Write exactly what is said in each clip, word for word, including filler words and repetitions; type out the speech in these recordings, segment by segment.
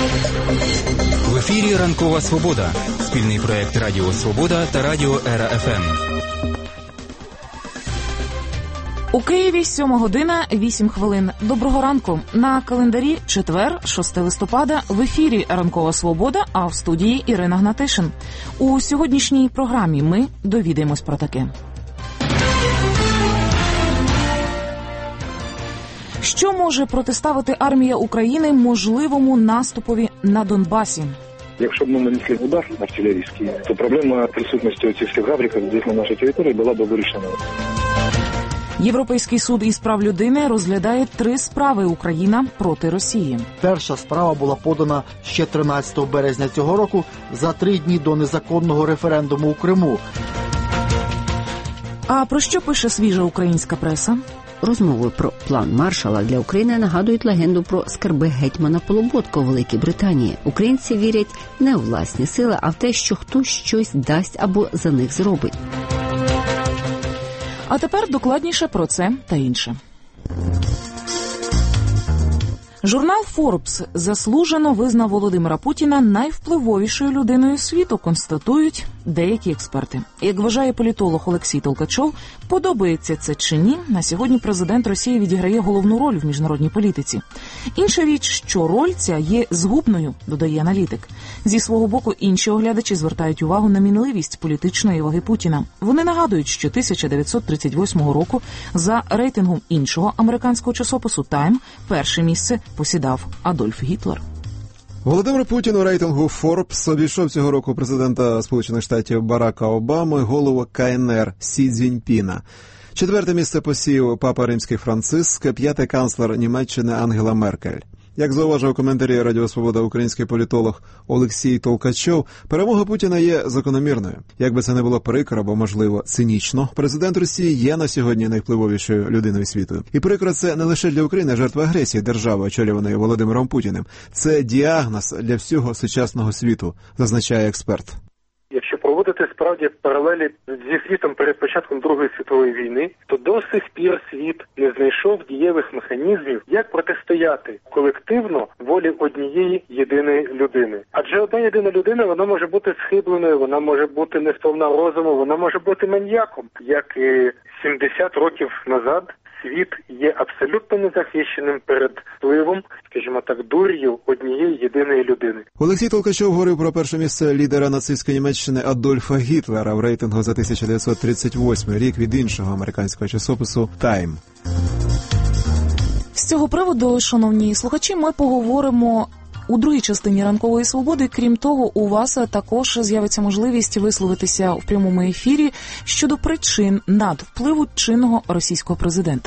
В ефірі «Ранкова Свобода» – спільний проєкт Радіо Свобода та Радіо Ера Еф Ем. У Києві сьома година, вісім хвилин. Доброго ранку. На календарі четвер, шостого листопада, в ефірі «Ранкова Свобода», а в студії Ірина Гнатишин. У сьогоднішній програмі ми довідаємось про таке. Що може протиставити армія України можливому наступові на Донбасі? Якщо б ми нанесли удар артилерійський, то проблема присутності цих всіх гавриків здесь на нашій території була б вирішена. Європейський суд із прав людини розглядає три справи Україна проти Росії. Перша справа була подана ще тринадцятого березня цього року, за три дні до незаконного референдуму у Криму. А про що пише свіжа українська преса? Розмови про план Маршалла для України нагадують легенду про скарби гетьмана Полуботка у Великій Британії. Українці вірять не у власні сили, а в те, що хтось щось дасть або за них зробить. А тепер докладніше про це та інше. Журнал Forbes заслужено визнав Володимира Путіна найвпливовішою людиною світу, констатують деякі експерти. Як вважає політолог Олексій Толкачов, подобається це чи ні, на сьогодні президент Росії відіграє головну роль в міжнародній політиці. Інша річ, що роль ця є згубною, додає аналітик. Зі свого боку, інші оглядачі звертають увагу на мінливість політичної ваги Путіна. Вони нагадують, що тисяча дев'ятсот тридцять восьмого року за рейтингом іншого американського часопису «Тайм» перше місце посідав Адольф Гітлер. Володимир Путін у рейтингу Forbes обійшов цього року президента Сполучених Штатів Барака Обами, голову Ка Ен Ер Сі Цзіньпіна. Четверте місце посів папа Римський Франциск, п'яте канцлер Німеччини Ангела Меркель. Як зауважив у коментарі Радіо Свобода український політолог Олексій Толкачов, перемога Путіна є закономірною. Як би це не було прикро або, можливо, цинічно, президент Росії є на сьогодні найвпливовішою людиною світу. І прикро це не лише для України жертва агресії держави, очолюваної Володимиром Путіним. Це діагноз для всього сучасного світу, зазначає експерт. Якщо проводити справді паралелі зі світом перед початком Другої світової війни, то до сих пір світ не знайшов дієвих механізмів, як протистояти колективно волі однієї єдиної людини. Адже одна єдина людина, вона може бути схибленою, вона може бути несповна розуму, вона може бути маньяком. Як і сімдесят років назад світ є абсолютно незахищеним перед впливом, скажімо так, дур'ю однієї єдиної людини. Олексій Толкачов говорив про перше місце лідера нацистської Німеччини Адольфа Гітлера в рейтингу за тисяча дев'ятсот тридцять восьмий рік від іншого американського часопису «Тайм». З цього приводу, шановні слухачі, ми поговоримо у другій частині «Ранкової свободи». Крім того, у вас також з'явиться можливість висловитися в прямому ефірі щодо причин надвпливу чинного російського президента.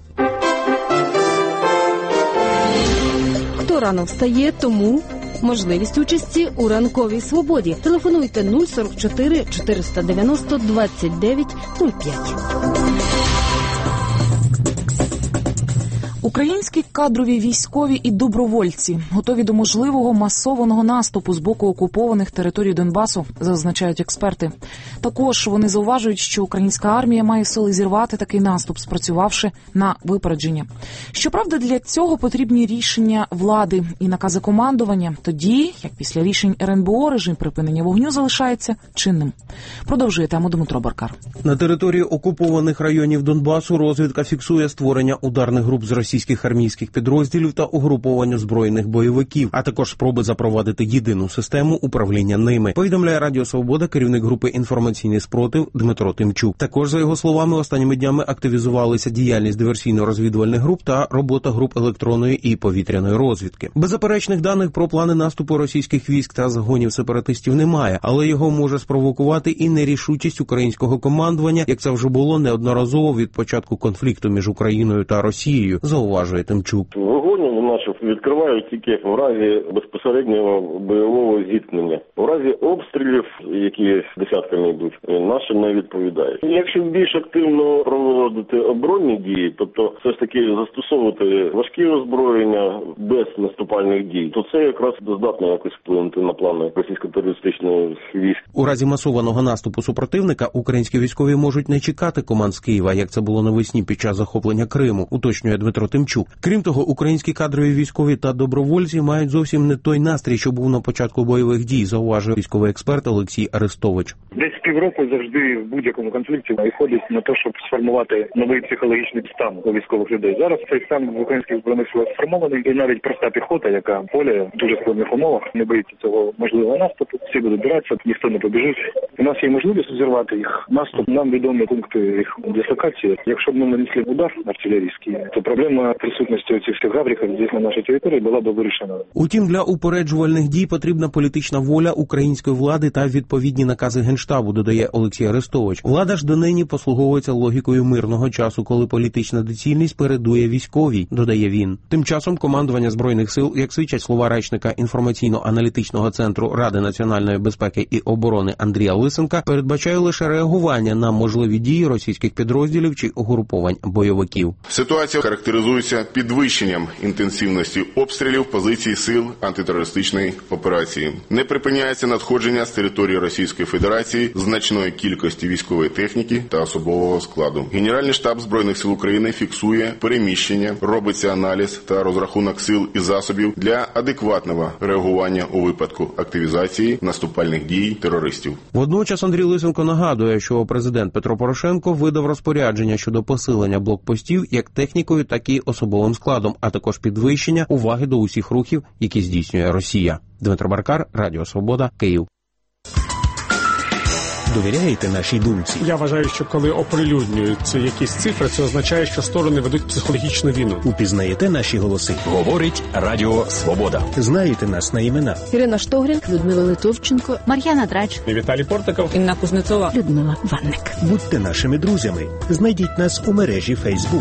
Хто рано встає, тому можливість участі у «Ранковій свободі». Телефонуйте нуль сорок чотири чотириста дев'яносто двадцять дев'ять нуль п'ять. Українські кадрові військові і добровольці готові до можливого масованого наступу з боку окупованих територій Донбасу, зазначають експерти. Також вони зауважують, що українська армія має сили зірвати такий наступ, спрацювавши на випередження. Щоправда, для цього потрібні рішення влади і накази командування. Тоді, як після рішень Ер Ен Бе О, режим припинення вогню залишається чинним. Продовжує тему Дмитро Баркар. На території окупованих районів Донбасу розвідка фіксує створення ударних груп з російських армійських підрозділів та угруповання збройних бойовиків, а також спроби запровадити єдину систему управління ними, повідомляє Радіо Свобода керівник групи «Інформаційний спротив» Дмитро Тимчук. Також, за його словами, останніми днями активізувалися діяльність диверсійно-розвідувальних груп та робота груп електронної і повітряної розвідки. Беззаперечних даних про плани наступу російських військ та загонів сепаратистів немає, але його може спровокувати і нерішучість українського командування, як це вже було неодноразово від початку конфлікту між Україною та Росією, зауважує Тимчук. Вогонь у наших відкривають тільки в разі безпосереднього бойового зіткнення. У разі обстрілів, які десятками йдуть, наші не відповідають. Якщо більш активно проводити оборонні дії, тобто все ж таки застосовувати важкі озброєння без наступальних дій, то це якраз здатно якось вплинути на плани російсько-терористичних військ. У разі масованого наступу супротивника українські військові можуть не чекати команд з Києва, як це було навесні під час захоплення Криму, уточнює Дмитро Дмитро Тимчук. Крім того, українські кадрові військові та добровольці мають зовсім не той настрій, що був на початку бойових дій, зауважує військовий експерт Олексій Арестович. Десь півроку завжди в будь-якому конфлікті виходить на те, щоб сформувати новий психологічний стан у військових людей. Зараз цей стан в українських збройних силах сформований, і навіть проста піхота, яка поле в дуже складних умовах, не боїться цього можливого наступу. Всі будуть братися, ніхто не побіжить. У нас є можливість зірвати їх наступ. Нам відомі пункти їх дислокації. Якщо б ми нанесли удар артилерійський, то проблема присутності цих всіх гавриків здесь на нашій території була б вирішена. Утім, для упереджувальних дій потрібна політична воля української влади та відповідні накази Генштабу, додає Олексій Арестович. Влада ж донині послуговується логікою мирного часу, коли політична доцільність передує військовій, додає він. Тим часом командування Збройних сил, як свідчать слова речника інформаційно-аналітичного центру Ради національної безпеки і оборони Андрія Лисенка, передбачає лише реагування на можливі дії російських підрозділів чи угруповань бойовиків. Ситуація характеризується підвищенням інтенсивності обстрілів позицій сил антитерористичної операції. Не припиняється надходження з території Російської Федерації значної кількості військової техніки та особового складу. Генеральний штаб Збройних сил України фіксує переміщення, робиться аналіз та розрахунок сил і засобів для адекватного реагування у випадку активізації наступальних дій терористів. Водночас Андрій Лисенко нагадує, що президент Петро Порошенко видав розпорядження щодо посилення блокпостів як технікою, так і особовим складом, а також підвищення уваги до усіх рухів, які здійснює Росія. Дмитро Баркар, Радіо Свобода, Київ. Довіряєте нашій думці? Я вважаю, що коли оприлюднюються якісь цифри, це означає, що сторони ведуть психологічну війну. Упізнаєте наші голоси? Говорить Радіо Свобода. Знаєте нас на імена? Ірина Штогрін, Людмила Литовченко, Мар'яна Драч, Віталій Портиков, Інна Кузнецова, Людмила Ванник. Будьте нашими друзями. Знайдіть нас у мережі Фейсбук.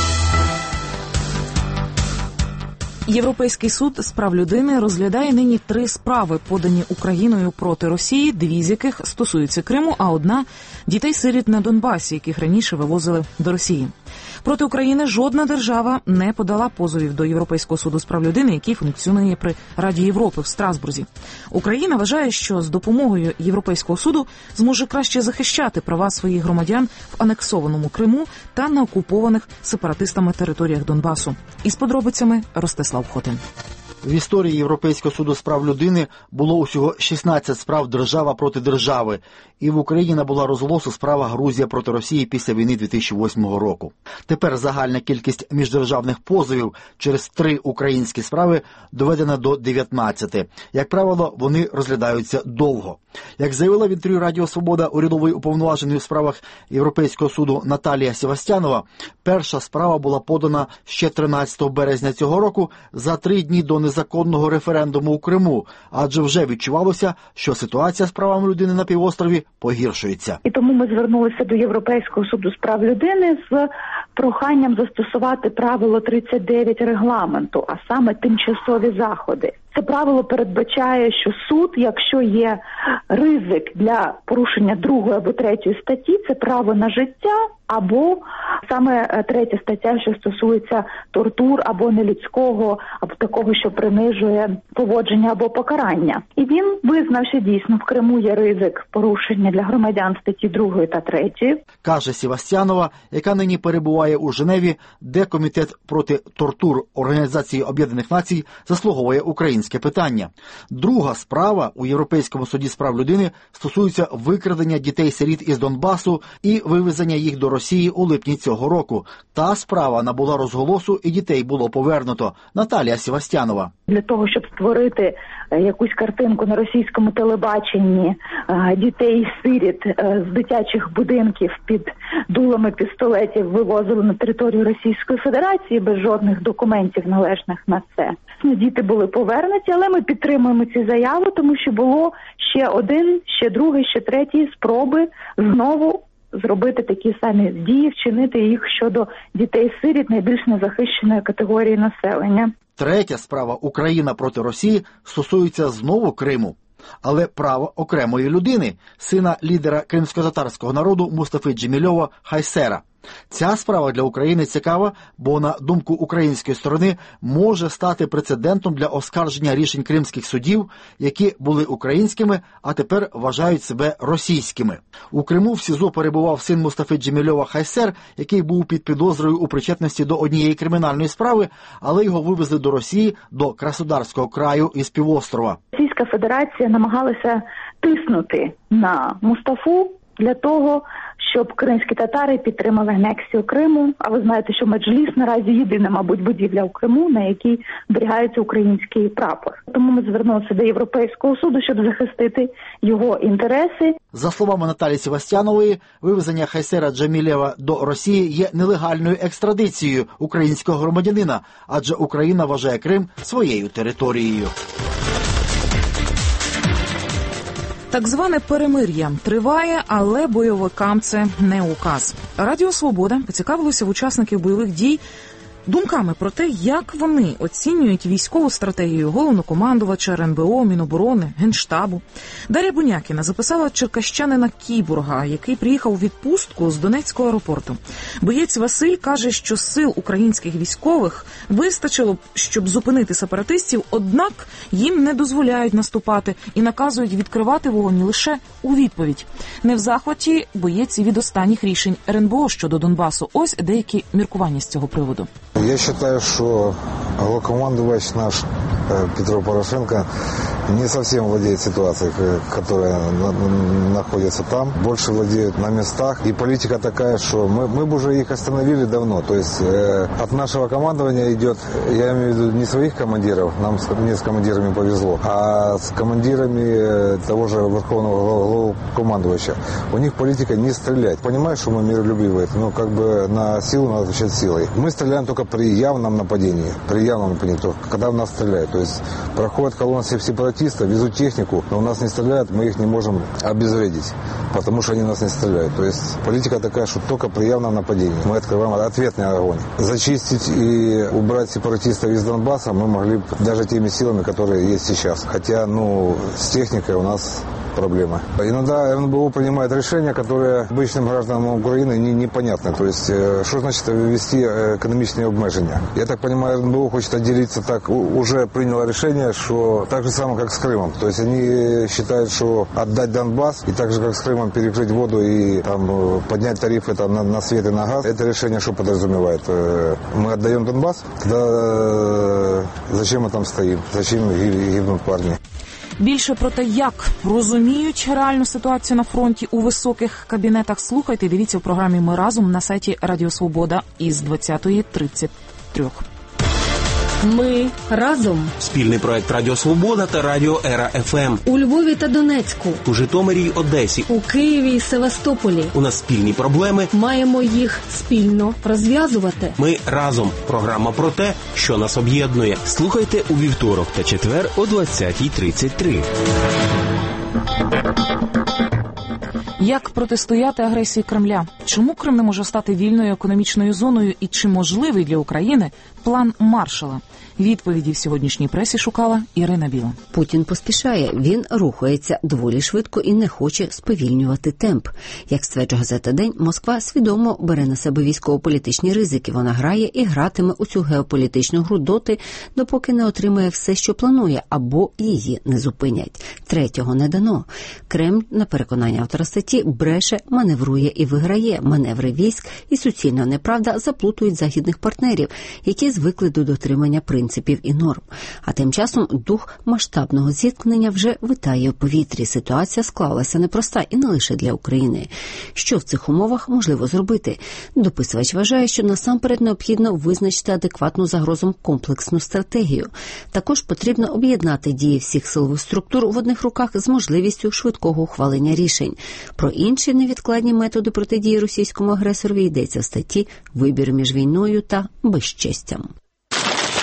Європейський суд з прав людини розглядає нині три справи, подані Україною проти Росії, дві з яких стосуються Криму, а одна – дітей-сиріт на Донбасі, яких раніше вивозили до Росії. Проти України жодна держава не подала позовів до Європейського суду з прав людини, який функціонує при Раді Європи в Страсбурзі. Україна вважає, що з допомогою Європейського суду зможе краще захищати права своїх громадян в анексованому Криму та на окупованих сепаратистами територіях Донбасу. Із подробицями Ростислав Хотин. В історії Європейського суду з прав людини було усього шістнадцять справ держава проти держави, і в Україні набула розголосу справа Грузія проти Росії після війни дві тисячі восьмого року. Тепер загальна кількість міждержавних позовів через три українські справи доведена до дев'ятнадцяти. Як правило, вони розглядаються довго. Як заявила в інтерв'ю Радіо Свобода урядової уповноваженої у справах Європейського суду Наталія Севастьянова, перша справа була подана ще тринадцятого березня цього року, за три дні до незаконного референдуму у Криму, адже вже відчувалося, що ситуація з правами людини на півострові погіршується. І тому ми звернулися до Європейського суду з прав людини з проханням застосувати правило тридцять дев'ять регламенту, а саме тимчасові заходи. Це правило передбачає, що суд, якщо є ризик для порушення другої або третьої статті, це право на життя, або саме третя стаття, що стосується тортур або нелюдського, або такого, що принижує поводження або покарання. І він визнав, що дійсно в Криму є ризик порушення для громадян статті другої та третьої. Каже Севастьянова, яка нині перебуває у Женеві, де Комітет проти тортур Організації Об'єднаних Націй заслуговує українське питання. Друга справа у Європейському суді з прав людини стосується викрадення дітей-сиріт із Донбасу і вивезення їх до Росії у липні цього року. Та справа набула розголосу і дітей було повернуто. Наталія Севастьянова. Для того, щоб створити якусь картинку на російському телебаченні дітей-сиріт з дитячих будинків під дулами пістолетів вивозили на територію Російської Федерації без жодних документів належних на це. Діти були повернуті, але ми підтримуємо ці заяви, тому що було ще один, ще другий, ще третій спроби знову зробити такі самі дії, вчинити їх щодо дітей-сиріт найбільш незахищеної категорії населення. Третя справа «Україна проти Росії» стосується знову Криму. Але право окремої людини, сина лідера кримсько-татарського народу Мустафи Джемільова Хайсера. Ця справа для України цікава, бо, на думку української сторони, може стати прецедентом для оскарження рішень кримських судів, які були українськими, а тепер вважають себе російськими. У Криму в СІЗО перебував син Мустафи Джемільова Хайсер, який був під підозрою у причетності до однієї кримінальної справи, але його вивезли до Росії, до Краснодарського краю із півострова. Російська Федерація намагалася тиснути на Мустафу для того, щоб кримські татари підтримали анексію Криму. А ви знаєте, що Меджліс наразі єдина, мабуть, будівля в Криму, на якій зберігається український прапор. Тому ми звернулися до Європейського суду, щоб захистити його інтереси. За словами Наталії Севастьянової, вивезення Хайсера Джемілєва до Росії є нелегальною екстрадицією українського громадянина, адже Україна вважає Крим своєю територією. Так зване перемир'я триває, але бойовикам це не указ. Радіо «Свобода» поцікавилося в учасників бойових дій думками про те, як вони оцінюють військову стратегію головнокомандувача РНБО, Міноборони, Генштабу. Дар'я Бунякіна записала черкащанина Кіборга, який приїхав у відпустку з Донецького аеропорту. Боєць Василь каже, що сил українських військових вистачило, щоб зупинити сепаратистів, однак їм не дозволяють наступати і наказують відкривати вогонь лише у відповідь. Не в захваті боєць від останніх рішень РНБО щодо Донбасу. Ось деякі міркування з цього приводу. Я считаю, что главнокомандующий наш Петро Порошенко не совсем владеет ситуацией, которая находится там. Больше владеет на местах. И политика такая, что мы, мы бы уже их остановили давно. То есть э, от нашего командования идет, я имею в виду не своих командиров, нам мне с командирами повезло, а с командирами того же верховного главнокомандующего. У них политика не стрелять. Понимаешь, что мы миролюбивые, но как бы на силу надо отвечать силой. Мы стреляем только при явном нападении. При явном нападении, только когда в нас стреляют. То есть проходят колонны сепаратистов, везут технику, но у нас не стреляют, мы их не можем обезвредить, потому что они нас не стреляют. То есть политика такая, что только при явном нападении мы открываем ответный огонь. Зачистить и убрать сепаратистов из Донбасса мы могли даже теми силами, которые есть сейчас. Хотя, ну, с техникой у нас проблема. Иногда РНБО принимает решения, которые обычным гражданам Украины не, непонятны. То есть, что значит ввести экономические обмежения? Я так понимаю, РНБО хочет отделиться так, уже приняло решение, что так же самое, как с Крымом. То есть, они считают, что отдать Донбасс, и так же, как с Крымом, перекрыть воду и там, поднять тарифы там, на, на свет и на газ. Это решение что подразумевает? Мы отдаем Донбасс, тогда зачем мы там стоим? Зачем гибнут парни? Більше про те, як розуміють реальну ситуацію на фронті у високих кабінетах, слухайте і дивіться в програмі «Ми разом» на сайті Радіо Свобода із двадцятої тридцять три. Ми разом. Спільний проект Радіо Свобода та Радіо Ера еф ем. У Львові та Донецьку. У Житомирі й Одесі. У Києві і Севастополі. У нас спільні проблеми. Маємо їх спільно розв'язувати. Ми разом. Програма про те, що нас об'єднує. Слухайте у вівторок та четвер о двадцятій тридцять три. Як протистояти агресії Кремля? Чому Крим не може стати вільною економічною зоною і чи можливий для України план Маршала? Відповіді в сьогоднішній пресі шукала Ірина Біла. Путін поспішає, він рухається доволі швидко і не хоче сповільнювати темп. Як стверджує газета «День», Москва свідомо бере на себе військово-політичні ризики. Вона грає і гратиме у цю геополітичну гру доти, допоки не отримає все, що планує, або її не зупинять. Третього не дано. Кремль, на переконання автора статті, бреше, маневрує і виграє. Маневри військ і суцільна неправда заплутують західних партнерів, які звикли до дотримання принципів і норм. А тим часом дух масштабного зіткнення вже витає в повітрі. Ситуація склалася непроста і не лише для України. Що в цих умовах можливо зробити? Дописувач вважає, що насамперед необхідно визначити адекватну загрозам комплексну стратегію. Також потрібно об'єднати дії всіх силових структур в одних руках з можливістю швидкого ухвалення рішень. Про інші невідкладні методи протидії російському агресорові йдеться в статті «Вибір між війною та безчестям».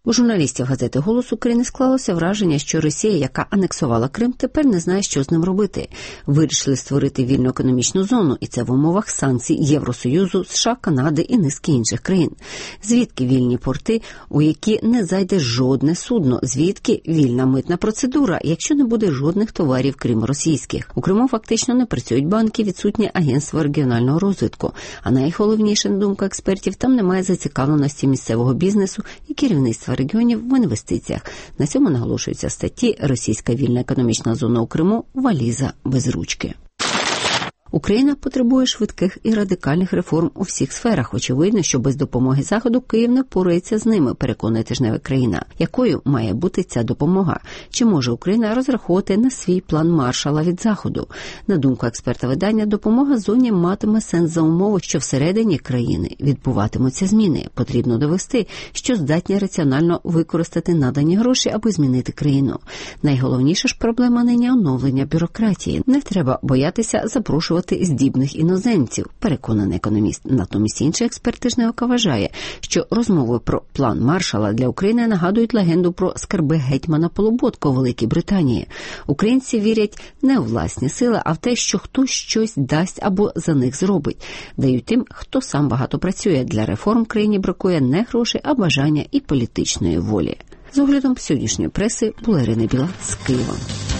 У журналістів газети «Голос України» склалося враження, що Росія, яка анексувала Крим, тепер не знає, що з ним робити. Вирішили створити вільну економічну зону, і це в умовах санкцій Євросоюзу, США, Канади і низки інших країн. Звідки вільні порти, у які не зайде жодне судно? Звідки вільна митна процедура, якщо не буде жодних товарів, крім російських? У Криму фактично не працюють банки, відсутнє агентство регіонального розвитку. А найголовніше, на думку експертів, там немає зацікавленості місцевого бізнесу і керівництва регіонів в інвестиціях. На цьому наголошується в статті «Російська вільна економічна зона у Криму. Валіза без ручки». Україна потребує швидких і радикальних реформ у всіх сферах. Очевидно, що без допомоги Заходу Київ не впорається з ними, переконує тижнева країна. Якою має бути ця допомога? Чи може Україна розраховувати на свій план Маршалла від Заходу? На думку експерта видання, допомога зоні матиме сенс за умови, що всередині країни відбуватимуться зміни. Потрібно довести, що здатні раціонально використати надані гроші, аби змінити країну. Найголовніша ж проблема нині – оновлення бюрократії. Не треба боятися запрошувати здібних іноземців, переконаний економіст. Натомість інший експерт тижневика вважає, що розмови про план Маршалла для України нагадують легенду про скарби гетьмана Полуботка у Великій Британії. Українці вірять не у власні сили, а в те, що хтось щось дасть або за них зробить. Дають тим, хто сам багато працює. Для реформ в країні бракує не грошей, а бажання і політичної волі. З оглядом сьогоднішньої преси була Ірина Біла з Києва.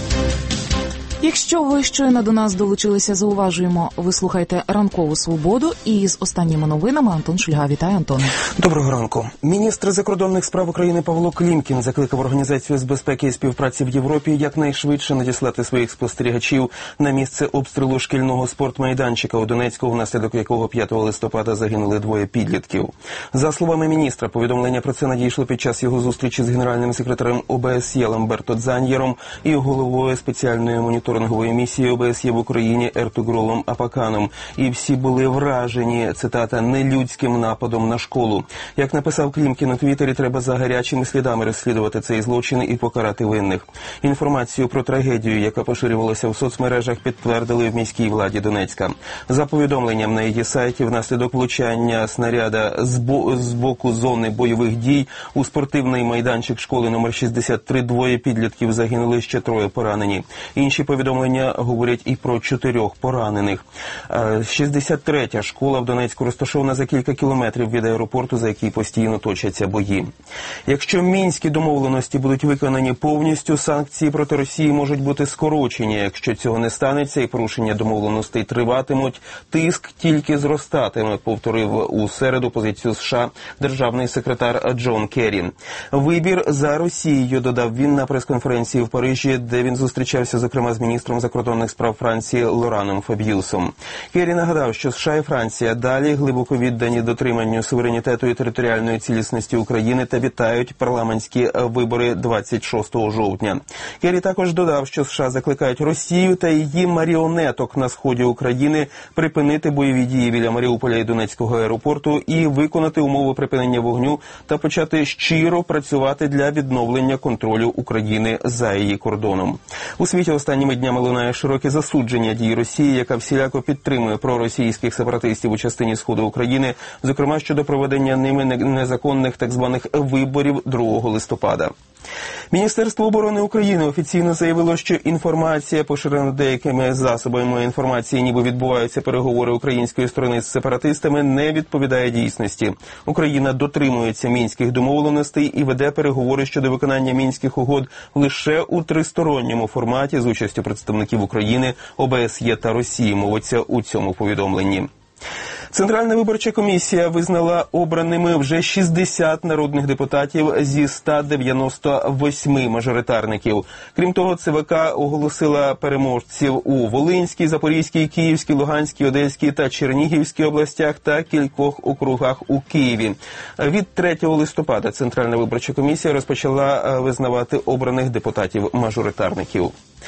Якщо ви щойно до нас долучилися, зауважуємо, ви слухаєте «Ранкову свободу», і з останніми новинами Антон Шульга. Вітаю, Антон. Доброго ранку. Міністр закордонних справ України Павло Клімкін закликав Організацію з безпеки і співпраці в Європі якнайшвидше надіслати своїх спостерігачів на місце обстрілу шкільного спортмайданчика у Донецьку, внаслідок якого п'ятого листопада загинули двоє підлітків. За словами міністра, повідомлення про це надійшло під час його зустрічі з генеральним секретарем О Б С Є Ламберто Дзаньєром і головою спеціальної моніторингової місії О Б С Є в Україні Ертугрулом Апаканом. І всі були вражені, цитата, нелюдським нападом на школу. Як написав Клімкін у Твіттері, треба за гарячими слідами розслідувати цей злочин і покарати винних. Інформацію про трагедію, яка поширювалася в соцмережах, підтвердили в міській владі Донецька. За повідомленням на її сайті, внаслідок влучання снаряда з, бо... з боку зони бойових дій у спортивний майданчик школи номер шістдесят три двоє підлітків загинули, ще троє поранені. Інші повідомлення говорять і про чотирьох поранених. шістдесят третя школа в Донецьку розташована за кілька кілометрів від аеропорту, за який постійно точаться бої. Якщо мінські домовленості будуть виконані повністю, санкції проти Росії можуть бути скорочені. Якщо цього не станеться і порушення домовленостей триватимуть, тиск тільки зростатиме, повторив у середу позицію США державний секретар Джон Керрі. Вибір за Росією, додав він на прес-конференції в Парижі, де він зустрічався, зокрема, з міністром закордонних справ Франції Лораном Фаб'юсом. Керрі нагадав, що США і Франція далі глибоко віддані дотриманню суверенітету і територіальної цілісності України та вітають парламентські вибори двадцять шостого жовтня. Керрі також додав, що США закликають Росію та її маріонеток на сході України припинити бойові дії біля Маріуполя і Донецького аеропорту і виконати умови припинення вогню та почати щиро працювати для відновлення контролю України за її кордоном. У світі останніми днями лунає широке засудження дій Росії, яка всіляко підтримує проросійських сепаратистів у частині сходу України, зокрема щодо проведення ними незаконних так званих виборів другого листопада. Міністерство оборони України офіційно заявило, що інформація, поширена деякими засобами інформації, ніби відбуваються переговори української сторони з сепаратистами, не відповідає дійсності. Україна дотримується мінських домовленостей і веде переговори щодо виконання мінських угод лише у тристоронньому форматі з участю представників України, О Б С Є та Росії, мовиться у цьому повідомленні. Центральна виборча комісія визнала обраними вже шістдесят народних депутатів зі ста дев'яноста восьми мажоритарників. Крім того, Це Ве Ка оголосила переможців у Волинській, Запорізькій, Київській, Луганській, Одеській та Чернігівській областях та кількох округах у Києві. Від третього листопада Центральна виборча комісія розпочала визнавати обраних депутатів-мажоритарників.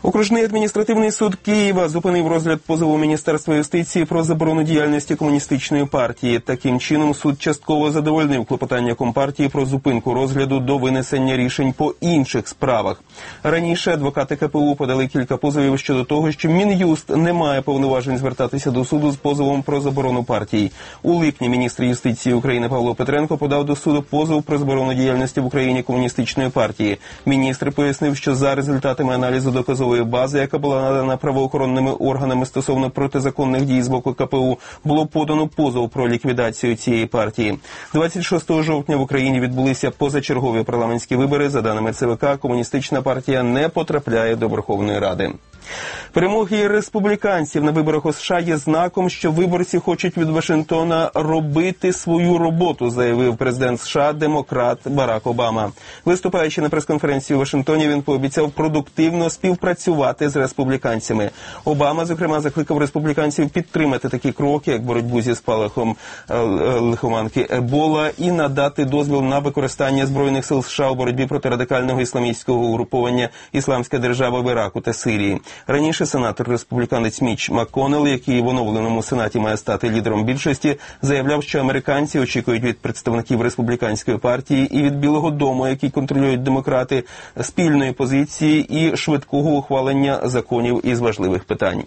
Окружний адміністративний суд Києва зупинив розгляд позову Міністерства юстиції про заборону діяльності комуністичної партії. Таким чином, суд частково задовольнив клопотання Компартії про зупинку розгляду до винесення рішень по інших справах. Раніше адвокати ка пе у подали кілька позовів щодо того, що Мін'юст не має повноважень звертатися до суду з позовом про заборону партії. У липні міністр юстиції України Павло Петренко подав до суду позов про заборону діяльності в Україні комуністичної партії. Міністр пояснив, що за результатами аналізу доказової бази, яка була надана правоохоронними органами стосовно протизаконних дій з боку ка пе у, було подано позов про ліквідацію цієї партії. двадцять шостого жовтня в Україні відбулися позачергові парламентські вибори. За даними це ве ка, комуністична партія не потрапляє до Верховної Ради. Перемоги республіканців на виборах у США є знаком, що виборці хочуть від Вашингтона робити свою роботу, заявив президент США демократ Барак Обама. Виступаючи на прес-конференції у Вашингтоні, він пообіцяв продуктивно співпрацювати з республіканцями. Обама, зокрема, закликав республіканців підтримати такі кроки, як боротьбу зі спалахом лихоманки Ебола, і надати дозвіл на використання Збройних сил США у боротьбі проти радикального ісламістського угруповання «Ісламська держава» в Іраку та Сирії. Раніше сенатор-республіканець Міч МакКоннелл, який в оновленому Сенаті має стати лідером більшості, заявляв, що американці очікують від представників республіканської партії і від Білого дому, який контролюють демократи, спільної позиції і швидкого ухвалення законів із важливих питань.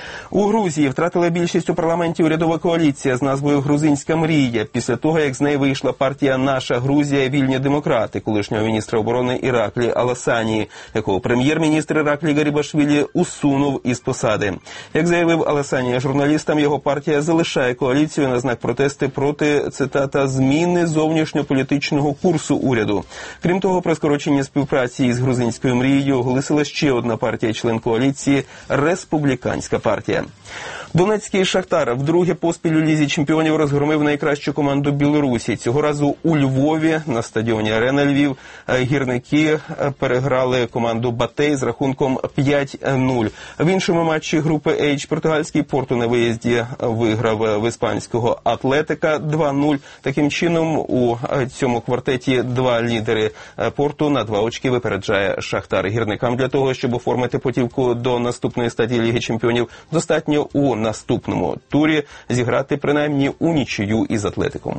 У Грузії втратила більшість у парламенті урядова коаліція з назвою «Грузинська мрія» після того, як з неї вийшла партія «Наша Грузія. Вільні демократи» колишнього міністра оборони Іраклі Аласанії, якого прем'єр-міністр Іраклі Гарібашвілі усунув із посади. Як заявив Аласанія журналістам, його партія залишає коаліцію на знак протесту проти, цитата, «зміни зовнішньополітичного курсу уряду». Крім того, про скорочення співпраці із «Грузинською мрією» оголосила ще одна партія-член коаліції – Республіканська партія. Донецький «Шахтар» вдруге поспіль у Лізі чемпіонів розгромив найкращу команду Білорусі. Цього разу у Львові на стадіоні «Арена Львів» гірники переграли команду «Батей» з рахунком п'ять нуль. В іншому матчі групи H португальський «Порту» на виїзді виграв в іспанського «Атлетика» два нуль. Таким чином, у цьому квартеті два лідери «Порту» на два очки випереджає «Шахтар». Гірникам для того, щоб оформити путівку до наступної стадії Ліги чемпіонів, достатньо у наступному турі зіграти принаймні у нічию із «Атлетиком».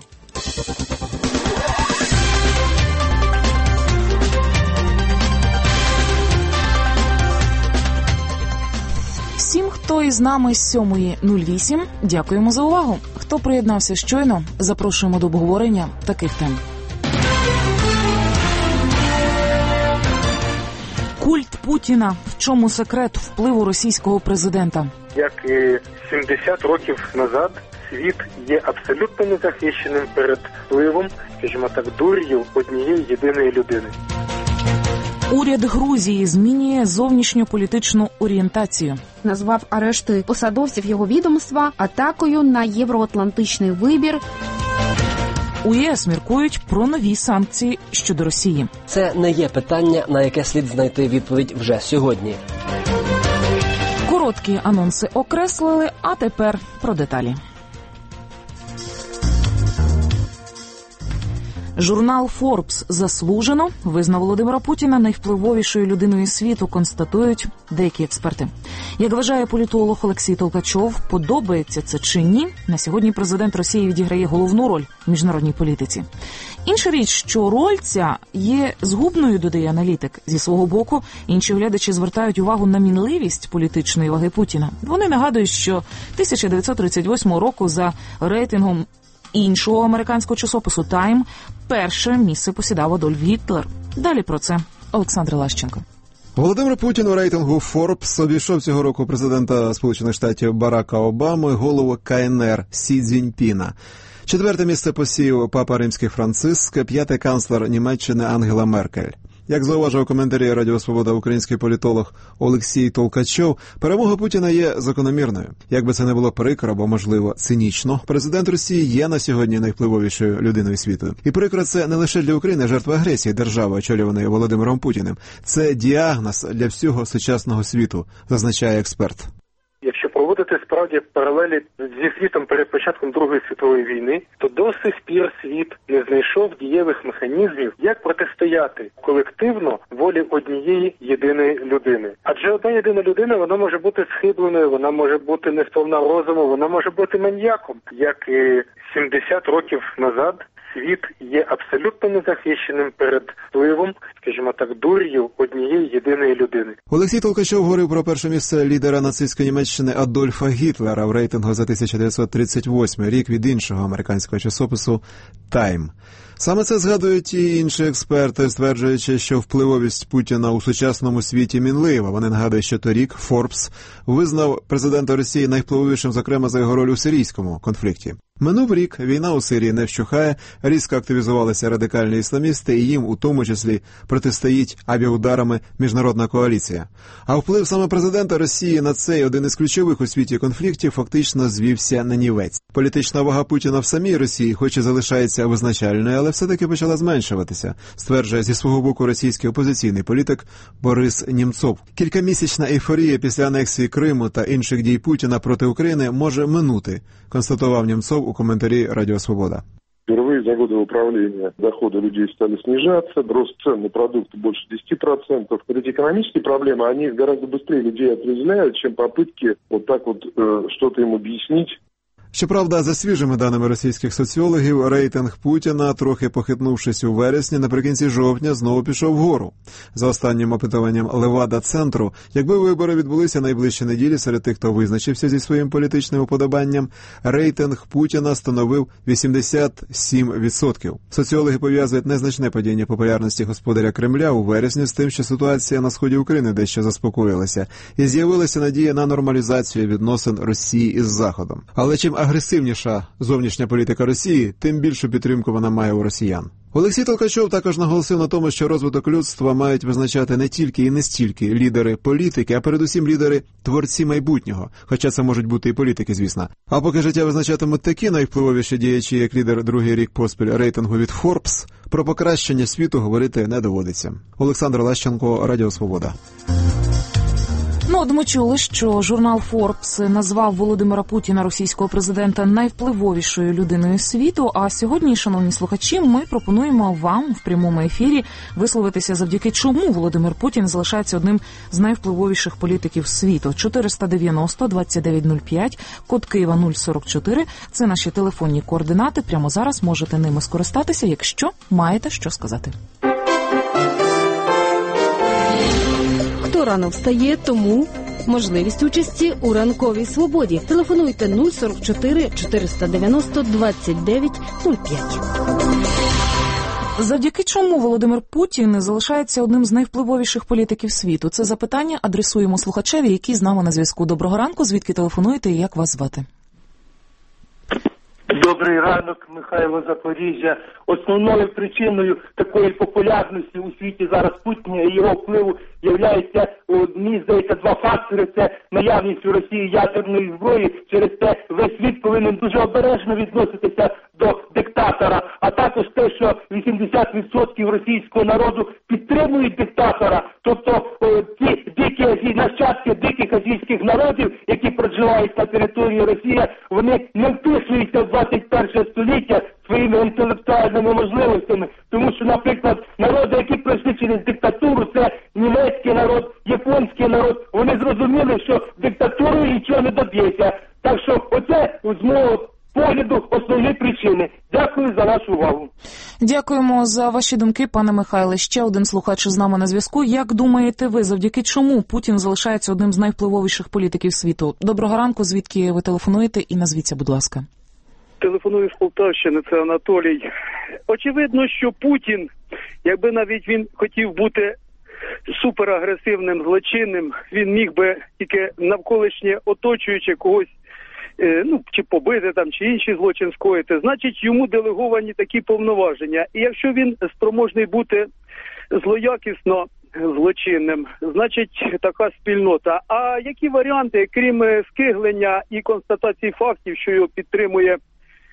Всім, хто із нами з сьомої нуль вісім, дякуємо за увагу. Хто приєднався щойно, запрошуємо до обговорення таких тем. Культ Путіна. В чому секрет впливу російського президента? Як і сімдесят років назад, світ є абсолютно незахищеним перед впливом, скажімо так, дур'ю однієї єдиної людини. Уряд Грузії змінює зовнішньополітичну орієнтацію. Назвав арешти посадовців його відомства атакою на євроатлантичний вибір. У ЄС міркують про нові санкції щодо Росії. Це не є питання, на яке слід знайти відповідь вже сьогодні. Короткі анонси окреслили, а тепер про деталі. Журнал Forbes заслужено визнав Володимира Путіна найвпливовішою людиною світу, констатують деякі експерти. Як вважає політолог Олексій Толкачов, подобається це чи ні, на сьогодні президент Росії відіграє головну роль в міжнародній політиці. Інша річ, що роль ця є згубною, додає аналітик. Зі свого боку, інші оглядачі звертають увагу на мінливість політичної ваги Путіна. Вони нагадують, що тисяча дев'ятсот тридцять восьмого року за рейтингом іншого американського часопису «Тайм» перше місце посідав Адольф Гітлер. Далі про це Олександр Лащенко. Володимир Путін у рейтингу Forbes обійшов цього року президента Сполучених Штатів Барака Обами, голову ка ен ер Сі Цзіньпіна. Четверте місце посів папа римський Франциск, п'ятий канцлер Німеччини Ангела Меркель. Як зауважив у коментарі Радіо Свобода український політолог Олексій Толкачов, перемога Путіна є закономірною. Як би це не було прикро або, можливо, цинічно, президент Росії є на сьогодні найвпливовішою людиною світу. І прикро це не лише для України жертва агресії держави, очолюваної Володимиром Путіним. Це діагноз для всього сучасного світу, зазначає експерт. Якщо проводити справді паралелі зі світом перед початком Другої світової війни, то до сих пір світ не знайшов дієвих механізмів, як протистояти колективно волі однієї єдиної людини. Адже одна єдина людина, вона може бути схибленою, вона може бути несповна розуму, вона може бути маніяком, як і сімдесят років назад. Світ є абсолютно незахищеним перед впливом, скажімо так, дур'ю однієї єдиної людини. Олексій Толкачов говорив про перше місце лідера нацистської Німеччини Адольфа Гітлера в рейтингу за тисяча дев'ятсот тридцять восьмий рік від іншого американського часопису «Тайм». Саме це згадують і інші експерти, стверджуючи, що впливовість Путіна у сучасному світі мінлива. Вони нагадують, що торік Forbes визнав президента Росії найвпливовішим, зокрема, за його роль у сирійському конфлікті. Минув рік, війна у Сирії не вщухає, різко активізувалися радикальні ісламісти, і їм, у тому числі, протистоїть авіаударами міжнародна коаліція. А вплив саме президента Росії на цей один із ключових у світі конфліктів фактично звівся на нівець. Політична вага Путіна в самій Росії, хоч і залишається визначальною, але все-таки почала зменшуватися, стверджує зі свого боку російський опозиційний політик Борис Німцов. Кількамісячна ейфорія після анексії Криму та інших дій Путіна проти України може минути, констатував Німцов у комментарии «Радио Свобода». Впервые за годы управления доходы людей стали снижаться, рост цен на продукты больше десять процентов. Вот эти экономические проблемы, они гораздо быстрее людей отрезвляют, чем попытки вот так вот э, что-то им объяснить. Щоправда, за свіжими даними російських соціологів, рейтинг Путіна, трохи похитнувшись у вересні, наприкінці жовтня знову пішов вгору. За останнім опитуванням Левада-центру, якби вибори відбулися найближчі неділі серед тих, хто визначився зі своїм політичним уподобанням, рейтинг Путіна становив вісімдесят сім відсотків. Соціологи пов'язують незначне падіння популярності господаря Кремля у вересні з тим, що ситуація на сході України дещо заспокоїлася, і з'явилася надія на нормалізацію відносин Росії із Заходом. Але чим агресивніша зовнішня політика Росії, тим більшу підтримку вона має у росіян. Олексій Толкачов також наголосив на тому, що розвиток людства мають визначати не тільки і не стільки лідери політики, а передусім лідери творці майбутнього, хоча це можуть бути і політики, звісно. А поки життя визначатимуть такі найвпливовіші діячі, як лідер другий рік поспіль рейтингу від Forbes, про покращення світу говорити не доводиться. Олександр Лащенко, Радіо Свобода. Ну, от ми чули, що журнал Forbes назвав Володимира Путіна, російського президента, найвпливовішою людиною світу. А сьогодні, шановні слухачі, ми пропонуємо вам в прямому ефірі висловитися, завдяки чому Володимир Путін залишається одним з найвпливовіших політиків світу. чотириста дев'яносто двадцять дев'ять нуль п'ять, код Києва нуль сорок чотири. Це наші телефонні координати. Прямо зараз можете ними скористатися, якщо маєте що сказати. Хто рано встає, тому можливість участі у ранковій свободі. Телефонуйте нуль сорок чотири чотириста дев'яносто двадцять дев'ять нуль п'ять. Завдяки чому Володимир Путін залишається одним з найвпливовіших політиків світу? Це запитання адресуємо слухачеві, який з нами на зв'язку. Доброго ранку, звідки телефонуєте і як вас звати? Добрий ранок, Михайло, Запоріжжя. Основною причиною такої популярності у світі зараз Путіна і його впливу являється, мені здається, два фактори. Це наявність у Росії ядерної зброї. Через те весь світ повинен дуже обережно відноситися до диктатора. А також те, що вісімдесят відсотків російського народу підтримують диктатора. Тобто о, ті дикі нащадки диких азійських народів, які проживають на території Росії, вони не вписуються в двадцять перше століття своїми інтелектуальними можливостями. Тому що, наприклад, народи, які пройшли через диктатуру, це німецький народ, японський народ, вони зрозуміли, що диктатурою нічого не доб'ється. Так що оце, з мого погляду, основні причини. Дякую за вашу увагу. Дякуємо за ваші думки, пане Михайле. Ще один слухач з нами на зв'язку. Як думаєте ви, завдяки чому Путін залишається одним з найвпливовіших політиків світу? Доброго ранку, звідки ви телефонуєте і назвіться, будь ласка. Телефоную з Полтавщини, це Анатолій. Очевидно, що Путін, якби навіть він хотів бути суперагресивним, злочинним, він міг би тільки навколишнє оточуючи когось, ну, чи побити там, чи інший злочин скоїти, значить йому делеговані такі повноваження. І якщо він спроможний бути злоякісно злочинним, значить така спільнота. А які варіанти, крім скиглення і констатації фактів, що його підтримує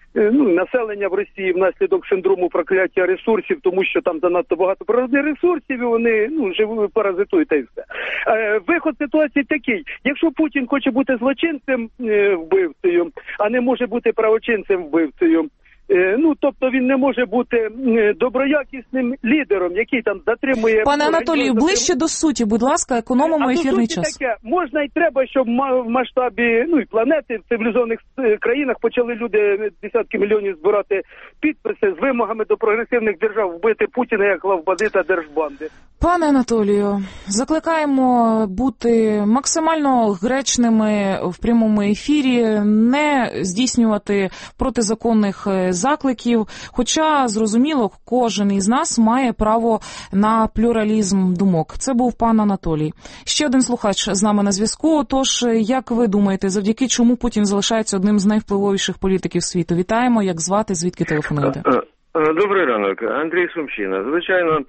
ну, населення в Росії внаслідок синдрому прокляття ресурсів, тому що там занадто багато природних ресурсів, і вони ну, живуть, паразитують та й все. Е, виход ситуації такий. Якщо Путін хоче бути злочинцем е, вбивцею, а не може бути правочинцем вбивцею, ну, тобто він не може бути доброякісним лідером, який там затримує... Пане Анатолію, ближче до суті, будь ласка, економимо ефірний час. Таке, можна і треба, щоб в масштабі ну, і планети, в цивілізованих країнах почали люди десятки мільйонів збирати підписи з вимогами до прогресивних держав вбити Путіна як главбандита держбанди. Пане Анатолію, закликаємо бути максимально гречними в прямому ефірі, не здійснювати протизаконних закликів, хоча, зрозуміло, кожен із нас має право на плюралізм думок. Це був пан Анатолій. Ще один слухач з нами на зв'язку. Тож, як ви думаєте, завдяки чому Путін залишається одним з найвпливовіших політиків світу? Вітаємо, як звати, звідки телефонуєте? Добрий ранок, Андрій Сумщина. Звичайно,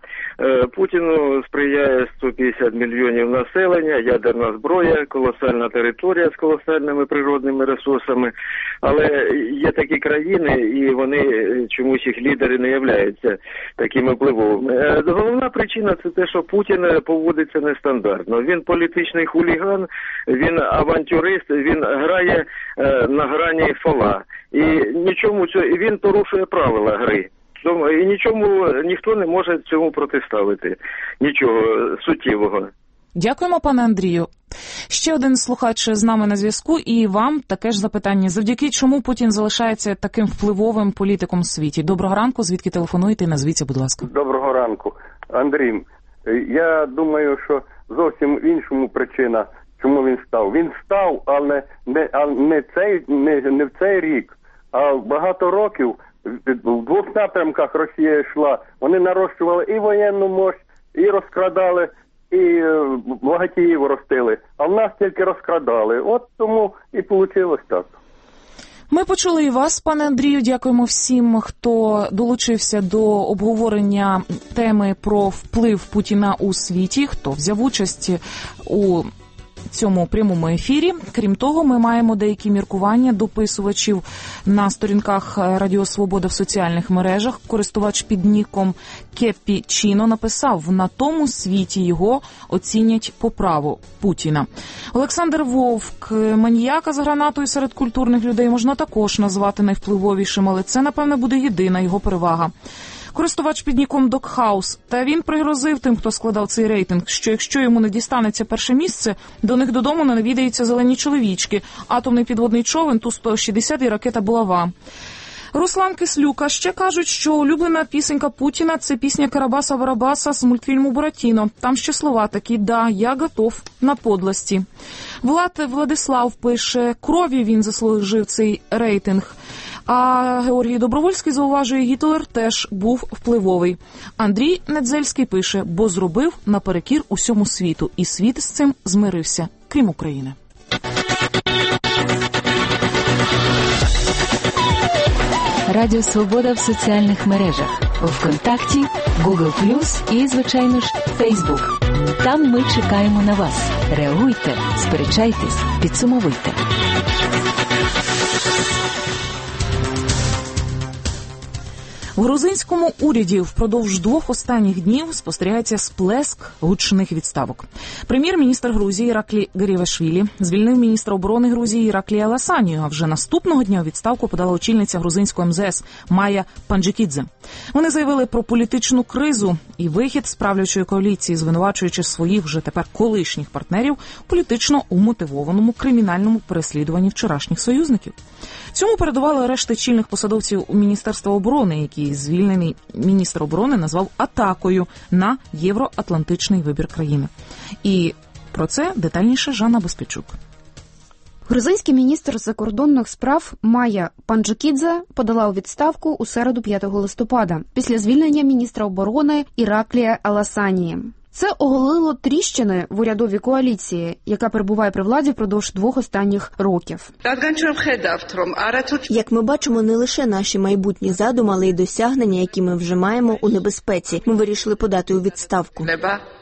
Путіну сприяє сто п'ятдесят мільйонів населення, ядерна зброя, колосальна територія з колосальними природними ресурсами, але є такі країни, і вони чомусь їх лідери не являються такими впливовими. Головна причина – це те, що Путін поводиться нестандартно. Він політичний хуліган, він авантюрист, він грає на грані фола. І нічому і він порушує правила гри. І нічому ніхто не може цьому протиставити. Нічого суттєвого. Дякуємо, пане Андрію. Ще один слухач з нами на зв'язку, і вам таке ж запитання. Завдяки чому Путін залишається таким впливовим політиком у світі? Доброго ранку, звідки телефонуєте? Назвіться, будь ласка. Доброго ранку, Андрій. Я думаю, що зовсім в іншому причина, чому він став. Він став, але не, але не, цей, не, не в цей рік, а багато років в двох напрямках Росія йшла. Вони нарощували і воєнну мощь, і розкрадали, і багатіїв ростили. А в нас тільки розкрадали. От тому і вийшло так. Ми почули і вас, пане Андрію. Дякуємо всім, хто долучився до обговорення теми про вплив Путіна у світі, хто взяв участь у цьому прямому ефірі. Крім того, ми маємо деякі міркування дописувачів на сторінках Радіо Свобода в соціальних мережах. Користувач під ніком Кеппі Чіно написав: на тому світі його оцінять по праву Путіна. Олександр Вовк: маніяка з гранатою серед культурних людей можна також назвати найвпливовішим, але це, напевне, буде єдина його перевага. Користувач під ніком Докхаус: та він пригрозив тим, хто складав цей рейтинг, що якщо йому не дістанеться перше місце, до них додому не навідаються зелені чоловічки, атомний підводний човен Ту сто шістдесят і ракета «Булава». Руслан Кислюка: ще кажуть, що улюблена пісенька Путіна – це пісня Карабаса-Барабаса з мультфільму «Буратіно». Там ще слова такі: «Да, я готов на подлості». Влад Владислав пише: крові він заслужив цей рейтинг. А Георгій Добровольський зауважує: Гітлер теж був впливовий. Андрій Недзельський пише: бо зробив наперекір усьому світу. І світ з цим змирився, крім України. Радіо Свобода в соціальних мережах. ВКонтакті, Гугл плюс і, звичайно ж, Фейсбук. Там ми чекаємо на вас. Реагуйте, сперечайтесь, підсумовуйте. В грузинському уряді впродовж двох останніх днів спостерігається сплеск гучних відставок. Прем'єр-міністр Грузії Іраклі Гарівашвілі звільнив міністра оборони Грузії Іраклія Ласанію, а вже наступного дня у відставку подала очільниця грузинського ем зе ес Майя Панджикідзе. Вони заявили про політичну кризу і вихід з правлячої коаліції, звинувачуючи своїх вже тепер колишніх партнерів у політично умотивованому кримінальному переслідуванні вчорашніх союзників. Цьому передували решти чільних посадовців Міністерства оборони, які звільнений міністр оборони назвав атакою на євроатлантичний вибір країни. І про це детальніше Жанна Безпечук. Грузинський міністр закордонних справ Майя Панджикідзе подала у відставку у середу п'ятого листопада після звільнення міністра оборони Іраклія Аласанії. Це оголило тріщини в урядовій коаліції, яка перебуває при владі впродовж двох останніх років. Як ми бачимо, не лише наші майбутні задуми, але й досягнення, які ми вже маємо, у небезпеці. Ми вирішили подати у відставку.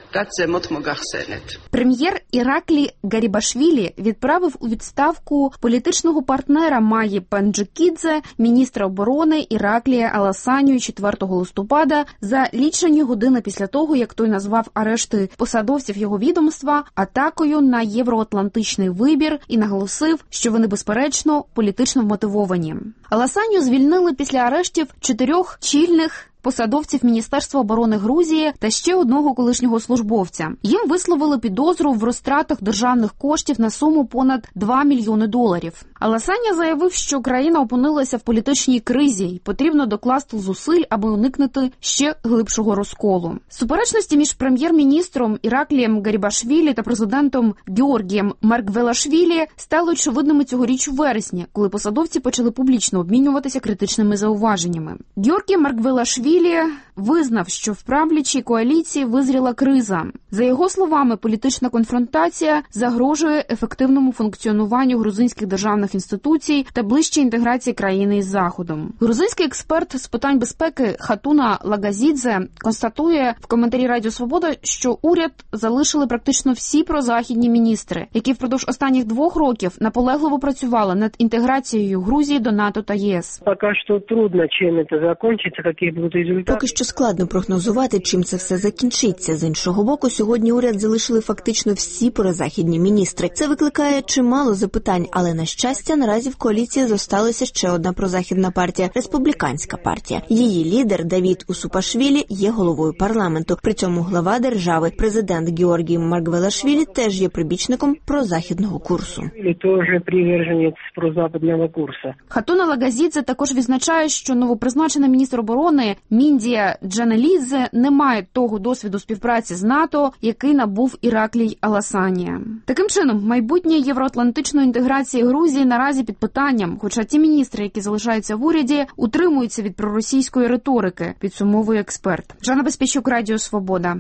Прем'єр Іраклі Гарібашвілі відправив у відставку політичного партнера Майї Панджикідзе, міністра оборони Іраклія Аласанію четвертого листопада за лічені години після того, як той назвав арешти посадовців його відомства атакою на євроатлантичний вибір і наголосив, що вони, безперечно, політично вмотивовані. Аласанію звільнили після арештів чотирьох чільних посадовців Міністерства оборони Грузії та ще одного колишнього службовця. Їм висловили підозру в розтратах державних коштів на суму понад два мільйони доларів. Аласанія заявив, що країна опинилася в політичній кризі і потрібно докласти зусиль, аби уникнути ще глибшого розколу. Суперечності між прем'єр-міністром Іраклієм Гарібашвілі та президентом Георгієм Маргвелашвілі стали очевидними цьогоріч у вересні, коли посадовці почали публічно обмінюватися критичними зауваженнями. Георгій Маргвелашвілі визнав, що в правлячій коаліції визріла криза. За його словами, політична конфронтація загрожує ефективному функціонуванню грузинських державних інституцій та ближчій інтеграції країни із Заходом. Грузинський експерт з питань безпеки Хатуна Лагазідзе констатує в коментарі Радіо Свобода, що уряд залишили практично всі прозахідні міністри, які впродовж останніх двох років наполегливо працювали над інтеграцією Грузії до НАТО та ЄС. Поки що трудно, чим це закінчиться, які будуть результати. Поки що складно прогнозувати, чим це все закінчиться. З іншого боку, сьогодні уряд залишили фактично всі прозахідні міністри. Це викликає чимало запитань, але, на щастя, наразі в коаліції зосталася ще одна прозахідна партія – Республіканська партія. Її лідер Давід Усупашвілі є головою парламенту. При цьому глава держави, президент Георгій Маргвелашвілі, теж є прибічником прозахідного курсу. Теж приверженець прозападного курсу. Хатуна Лагазідзе також відзначає, що новопризначений міністр оборони Міндія Джаналідзе не має того досвіду співпраці з НАТО, який набув Іраклій Аласанія. Таким чином, майбутнє євроатлантичної інтеграції Грузії наразі під питанням, хоча ті міністри, які залишаються в уряді, утримуються від проросійської риторики, підсумовує експерт. Жанна Безпечук, Радіо Свобода.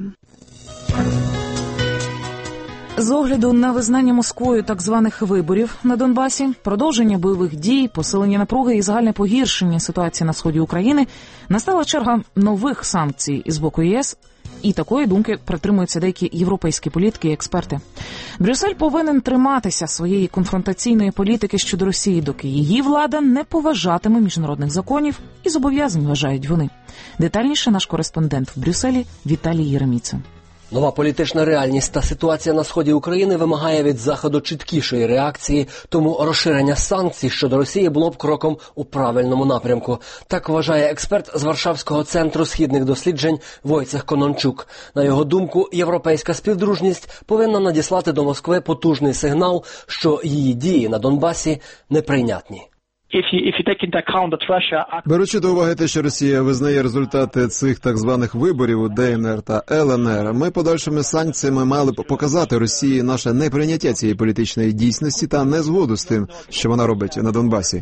З огляду на визнання Москвою так званих виборів на Донбасі, продовження бойових дій, посилення напруги і загальне погіршення ситуації на сході України, настала черга нових санкцій із боку ЄС, і такої думки притримуються деякі європейські політики і експерти. Брюссель повинен триматися своєї конфронтаційної політики щодо Росії, доки її влада не поважатиме міжнародних законів і зобов'язань, вважають вони. Детальніше наш кореспондент в Брюсселі Віталій Єреміцин. Нова політична реальність та ситуація на сході України вимагає від Заходу чіткішої реакції, тому розширення санкцій щодо Росії було б кроком у правильному напрямку. Так вважає експерт з Варшавського центру східних досліджень Войцех Конончук. На його думку, європейська співдружність повинна надіслати до Москви потужний сигнал, що її дії на Донбасі неприйнятні. Беручи до уваги те, що Росія визнає результати цих так званих виборів у ДНР та ЛНР, ми подальшими санкціями мали б показати Росії наше неприйняття цієї політичної дійсності та незгоду з тим, що вона робить на Донбасі.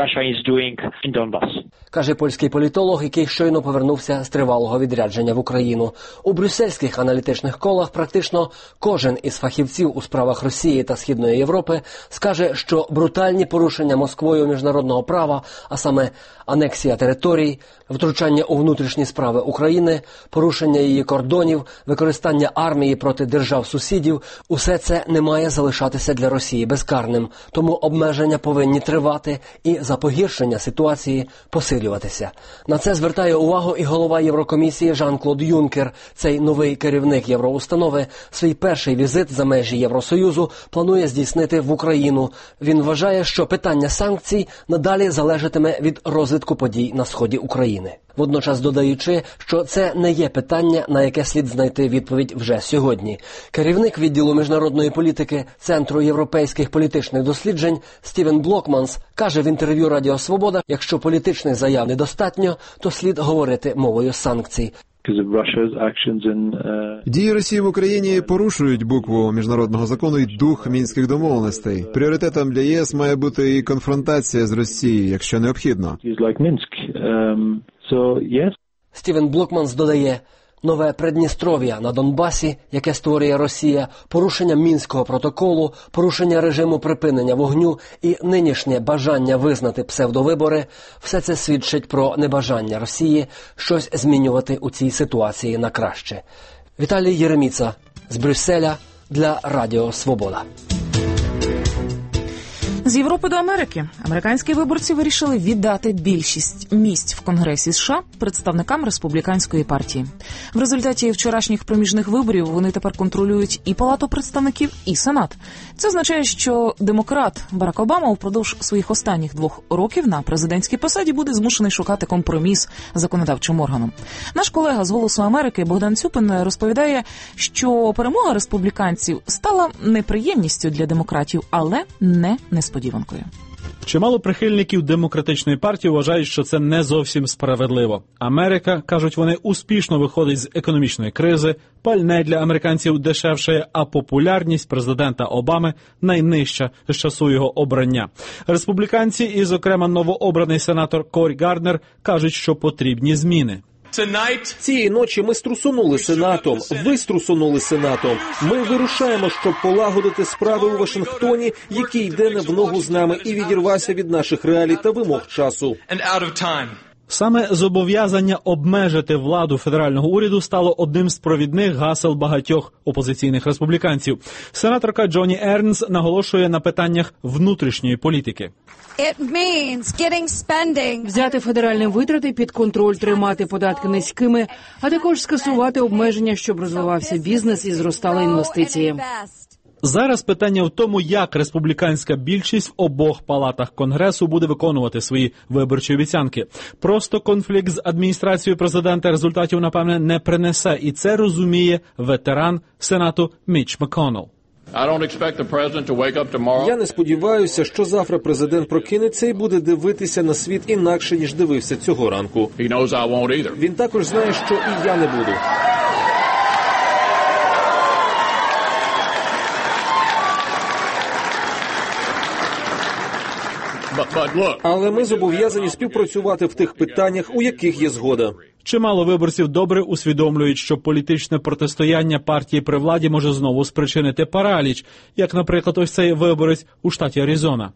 Каже польський політолог, який щойно повернувся з тривалого відрядження в Україну. У брюссельських аналітичних колах практично кожен із фахівців у справах Росії та Східної Європи скаже, що брутальні порушення Москвою міжнародного права, а саме анексія територій, втручання у внутрішні справи України, порушення її кордонів, використання армії проти держав-сусідів – усе це не має залишатися для Росії безкарним. Тому обмеження повинні тривати і за погіршення ситуації посилюватися. На це звертає увагу і голова Єврокомісії Жан-Клод Юнкер. Цей новий керівник Євроустанови свій перший візит за межі Євросоюзу планує здійснити в Україну. Він вважає, що питання санкцій надалі залежатиме від розвитку подій на сході України. Водночас додаючи, що це не є питання, на яке слід знайти відповідь вже сьогодні. Керівник відділу міжнародної політики Центру європейських політичних досліджень Стівен Блокманс каже в інтерв'ю Радіо Свобода, якщо політичних заяв недостатньо, то слід говорити мовою санкцій. Дії Росії в Україні порушують букву міжнародного закону і дух мінських домовленостей. Пріоритетом для ЄС має бути і конфронтація з Росією, якщо необхідно. Стівен Блокманс додає, нове Придністров'я на Донбасі, яке створює Росія, порушення Мінського протоколу, порушення режиму припинення вогню і нинішнє бажання визнати псевдовибори – все це свідчить про небажання Росії щось змінювати у цій ситуації на краще. Віталій Єреміца з Брюсселя для Радіо Свобода. З Європи до Америки. Американські виборці вирішили віддати більшість місць в Конгресі США представникам республіканської партії. В результаті вчорашніх проміжних виборів вони тепер контролюють і Палату представників, і Сенат. Це означає, що демократ Барак Обама упродовж своїх останніх двох років на президентській посаді буде змушений шукати компроміс з законодавчим органом. Наш колега з «Голосу Америки» Богдан Цюпин розповідає, що перемога республіканців стала неприємністю для демократів, але не несподіванкою. Чимало прихильників демократичної партії вважають, що це не зовсім справедливо. Америка, кажуть вони, успішно виходить з економічної кризи, пальне для американців дешевшає, а популярність президента Обами найнижча з часу його обрання. Республіканці і, зокрема, новообраний сенатор Корі Гарднер кажуть, що потрібні зміни. Цієї ночі ми струсунули Сенатом, ви струсунули Сенатом. Ми вирушаємо, щоб полагодити справи у Вашингтоні, який йде не в ногу з нами і відірвався від наших реалій та вимог часу. Саме зобов'язання обмежити владу федерального уряду стало одним з провідних гасел багатьох опозиційних республіканців. Сенаторка Джоні Ернс наголошує на питаннях внутрішньої політики. Взяти федеральні витрати під контроль, тримати податки низькими, а також скасувати обмеження, щоб розвивався бізнес і зростали інвестиції. Зараз питання в тому, як республіканська більшість в обох палатах Конгресу буде виконувати свої виборчі обіцянки. Просто конфлікт з адміністрацією президента результатів, напевне, не принесе. І це розуміє ветеран Сенату Міч МакКоннелл. Я не сподіваюся, що завтра президент прокинеться і буде дивитися на світ інакше, ніж дивився цього ранку. Він також знає, що і я не буду. Але ми зобов'язані співпрацювати в тих питаннях, у яких є згода. Чимало виборців добре усвідомлюють, що політичне протистояння партії при владі може знову спричинити параліч, як, наприклад, ось цей виборець у штаті Аризона.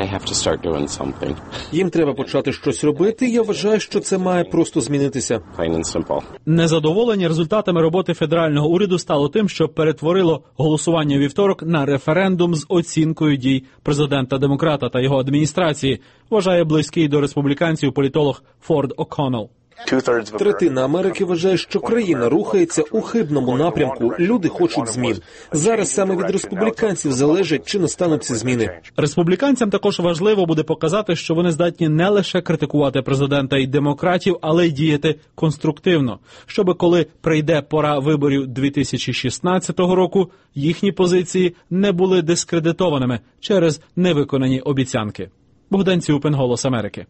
Їм треба почати щось робити, і я вважаю, що це має просто змінитися. Незадоволення результатами роботи федерального уряду стало тим, що перетворило голосування у вівторок на референдум з оцінкою дій президента-демократа та його адміністрації, вважає близький до республіканців політолог Форд О'Коннелл. Третина Америки вважає, що країна рухається у хибному напрямку. Люди хочуть змін. Зараз саме від республіканців залежить, чи настануть ці зміни. Республіканцям також важливо буде показати, що вони здатні не лише критикувати президента і демократів, але й діяти конструктивно, щоб коли прийде пора виборів дві тисячі шістнадцятого року, їхні позиції не були дискредитованими через невиконані обіцянки. Богдан Цюпин, «Голос Америки».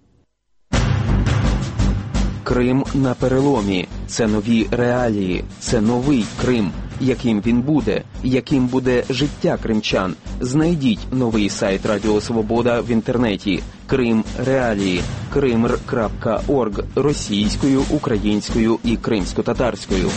Крим на переломі. Це нові реалії. Це новий Крим. Яким він буде? Яким буде життя кримчан? Знайдіть новий сайт Радіо Свобода в інтернеті. Крим реалії. кримр крапка орг російською, українською і кримсько-татарською.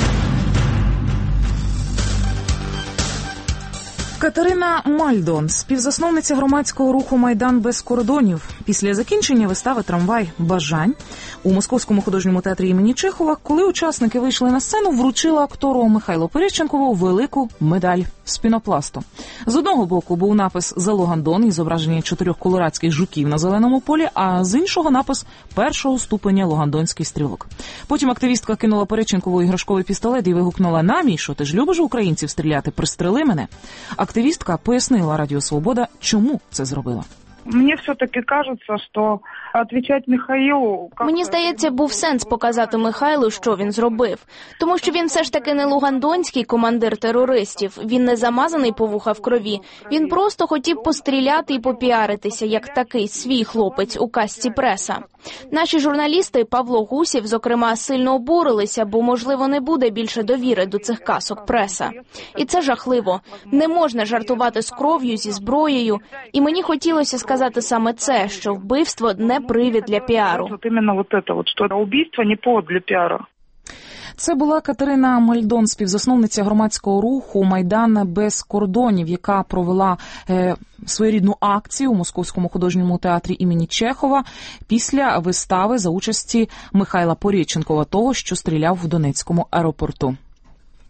Катерина Мальдон, співзасновниця громадського руху «Майдан без кордонів». Після закінчення вистави «Трамвай бажань» у Московському художньому театрі імені Чехова, коли учасники вийшли на сцену, вручила актору Михайлу Пореченкову велику медаль з пінопласту. З одного боку був напис «За Логандон» і зображення чотирьох колорадських жуків на зеленому полі, а з іншого напис першого ступеня «Логандонський стрілок». Потім активістка кинула Пореченкову іграшковий пістолет і вигукнула: «На, Мішо, ти ж любиш українців стріляти? Пристрели мене». Активістка пояснила Радіо Свобода, чому це зробила. Мені все-таки кажеться, що відповідати Михайлу... Мені здається, був сенс показати Михайлу, що він зробив. Тому що він все ж таки не лугандонський командир терористів, він не замазаний по вуха в крові. Він просто хотів постріляти і попіаритися, як такий свій хлопець у казці «Преса». Наші журналісти, Павло Гусів, зокрема, сильно обурилися, бо, можливо, не буде більше довіри до цих казок «Преса». І це жахливо. Не можна жартувати з кров'ю, зі зброєю. І мені хотілося сказати саме це, що вбивство не привід для піару. От іменно вот це, от, що вбивство не повод для піару. Це була Катерина Мальдон, співзасновниця громадського руху «Майдан без кордонів», яка провела е, своєрідну акцію у Московському художньому театрі імені Чехова після вистави за участі Михайла Пореченкова, того, що стріляв в Донецькому аеропорту.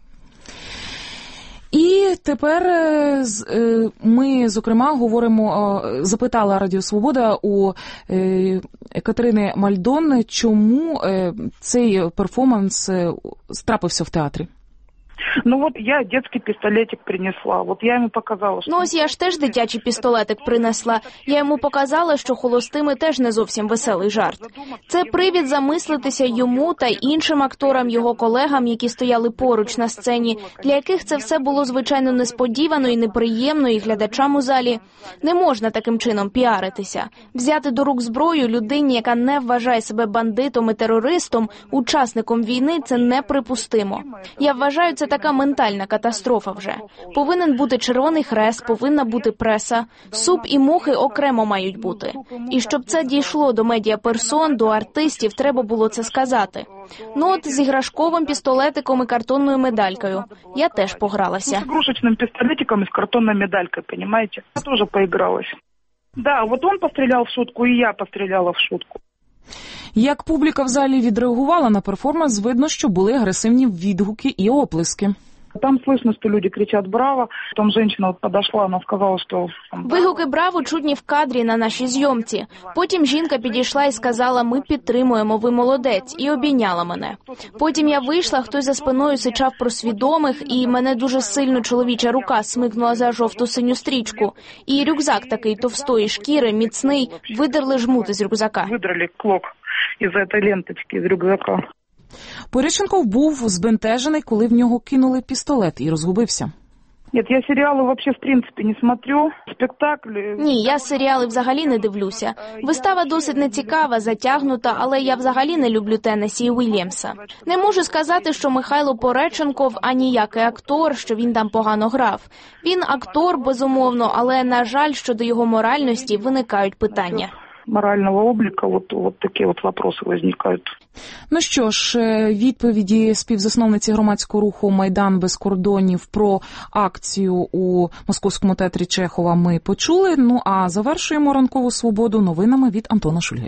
І тепер ми, зокрема, говоримо, запитала Радіо Свобода у Катерини Мальдон, чому цей перформанс трапився в театрі. Ну от я дитячий пістолетик принесла, от я йому показала. Що... Ну ось я ж теж дитячий пістолетик принесла. Я йому показала, що холостими теж не зовсім веселий жарт. Це привід замислитися йому та іншим акторам, його колегам, які стояли поруч на сцені, для яких це все було, звичайно, несподівано і неприємно, і глядачам у залі. Не можна таким чином піаритися. Взяти до рук зброю людині, яка не вважає себе бандитом і терористом, учасником війни, це неприпустимо. Я вважаю, це така ментальна катастрофа вже. Повинен бути Червоний Хрест, повинна бути преса. Суп і мухи окремо мають бути. І щоб це дійшло до медіаперсон, до артистів, треба було це сказати. Ну от з іграшковим пістолетиком і картонною медалькою. Я теж погралася. З ігрушечним пістолетиком і з картонною медалькою, розумієте? Я теж поігралася. Да, от він постріляв в шутку, і я постріляла в шутку. Як публіка в залі відреагувала на перформанс, видно, що були агресивні відгуки і оплески. Там слышно, что люди кричат «Браво!». Потом женщина вот подошла, она сказала, что... Вигуки «Браво!» чутні в кадрі на нашій зйомці. Потім жінка підійшла і сказала «Ми підтримуємо, ви молодець» і обійняла мене. Потім я вийшла, хтось за спиною сичав про свідомих, і мене дуже сильно чоловіча рука смикнула за жовту-синю стрічку. І рюкзак такий товстої шкіри, міцний, видерли жмути з рюкзака. Видерли клок із цієї ленточки з рюкзака. Пореченков був збентежений, коли в нього кинули пістолет, і розгубився. Ні, я серіали взагалі, в принципі, не смотрю. Спектаклі... Ні, я серіали взагалі не дивлюся. Вистава досить нецікава, затягнута, але я взагалі не люблю Теннесі Уільямса. Не можу сказати, що Михайло Пореченков аніякий актор, що він там погано грав. Він актор, безумовно, але, на жаль, щодо його моральності виникають питання. Морального обліку, от, от такі от вопроси виникають. Ну що ж, відповіді співзасновниці громадського руху «Майдан без кордонів» про акцію у Московському театрі Чехова ми почули. Ну а завершуємо ранкову свободу новинами від Антона Шульги.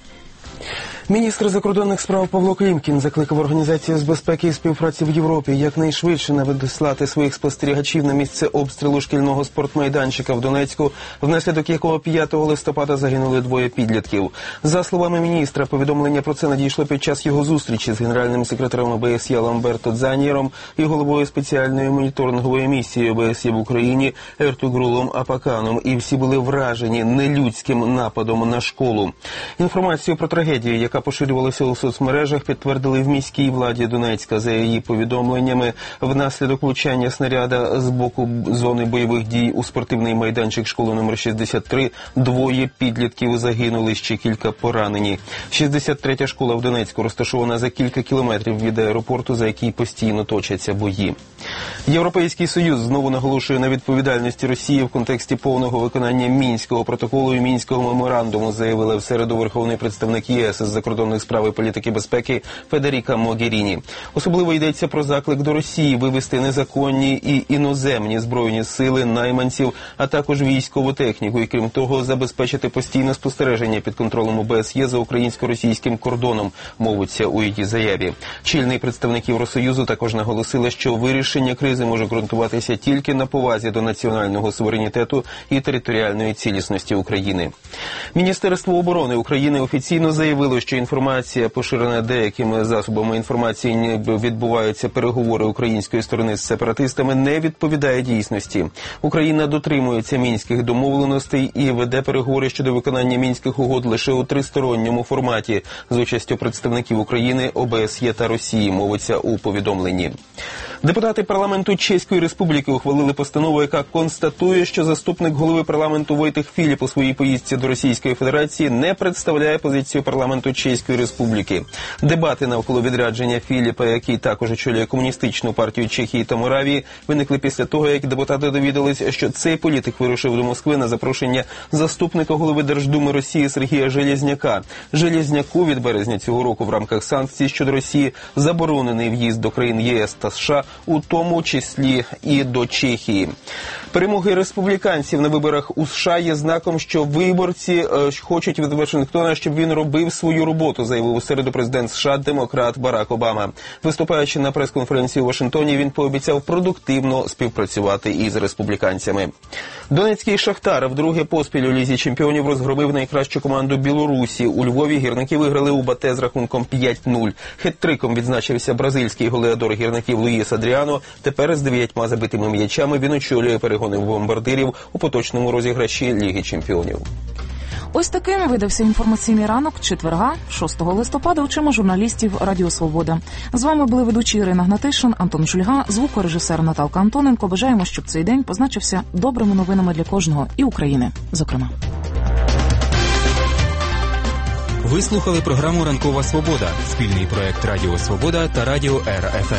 Міністр закордонних справ Павло Клімкін закликав Організацію з безпеки і співпраці в Європі якнайшвидше надіслати своїх спостерігачів на місце обстрілу шкільного спортмайданчика в Донецьку, внаслідок якого п'ятого листопада загинули двоє підлітків. За словами міністра, повідомлення про це надійшло під час його зустрічі з генеральним секретарем ОБСЄ Ламберто Дзаньєром і головою спеціальної моніторингової місії ОБСЄ в Україні Ертугрулом Апаканом, і всі були вражені нелюдським нападом на школу. Інформацію про трагедію, яка поширювалася у соцмережах, підтвердили в міській владі Донецька. За її повідомленнями, внаслідок влучання снаряда з боку зони бойових дій у спортивний майданчик школи номер шістдесят три двоє підлітків загинули, ще кілька поранені. шістдесят третя школа в Донецьку розташована за кілька кілометрів від аеропорту, за який постійно точаться бої. Європейський Союз знову наголошує на відповідальності Росії в контексті повного виконання Мінського протоколу і Мінського меморандуму, заявила в середу верховний представник ЄС з закордонних справ і політики безпеки Федеріка Могеріні. Особливо йдеться про заклик до Росії вивести незаконні і іноземні збройні сили, найманців, а також військову техніку і, крім того, забезпечити постійне спостереження під контролем ОБСЄ за українсько-російським кордоном, мовиться у її заяві. Чільний представник Євросоюзу також наголосила, що вирішення кризи може ґрунтуватися тільки на повазі до національного суверенітету і територіальної цілісності України. Міністерство оборони України офіційно заявило, що інформація, поширена деякими засобами інформації, ніби відбуваються переговори української сторони з сепаратистами, не відповідає дійсності. Україна дотримується мінських домовленостей і веде переговори щодо виконання мінських угод лише у тристоронньому форматі з участю представників України, ОБСЄ та Росії, мовиться у повідомленні. Депутати парламенту Чеської Республіки ухвалили постанову, яка констатує, що заступник голови парламенту Войтех Філіп у своїй поїздці до Російської Федерації не представляє позицію парламенту Чеської Республіки. Дебати навколо відрядження Філіпа, який також очолює комуністичну партію Чехії та Моравії, виникли після того, як депутати довідалися, що цей політик вирушив до Москви на запрошення заступника голови Держдуми Росії Сергія Железняка. Железняку від березня цього року в рамках санкцій щодо Росії заборонений в'їзд до країн ЄС та США, у тому числі і до Чехії. Перемоги республіканців на виборах у США є знаком, що виборці е, хочуть від Вашингтона, щоб він робив свою роботу, заявив у середу президент США демократ Барак Обама. Виступаючи на прес-конференції у Вашингтоні, він пообіцяв продуктивно співпрацювати із республіканцями. Донецький Шахтар вдруге поспіль у Лізі чемпіонів розгромив найкращу команду Білорусі. У Львові гірники виграли у Батэ з рахунком п'ять нуль. Хет-триком відзначився бразильський голеадор гірників Луїс Адріано. Тепер з дев'ятьма забитими м'ячами він очолює перегони бомбардирів у поточному розіграші Ліги чемпіонів. Ось таким видався інформаційний ранок четверга, шостого листопада, очима журналістів Радіо Свобода. З вами були ведучі Ірина Гнатишин, Антон Шульга, звукорежисер Наталка Антоненко. Бажаємо, щоб цей день позначився добрими новинами для кожного і України, зокрема. Ви слухали програму «Ранкова Свобода» – спільний проект Радіо Свобода та Радіо Р Ф М.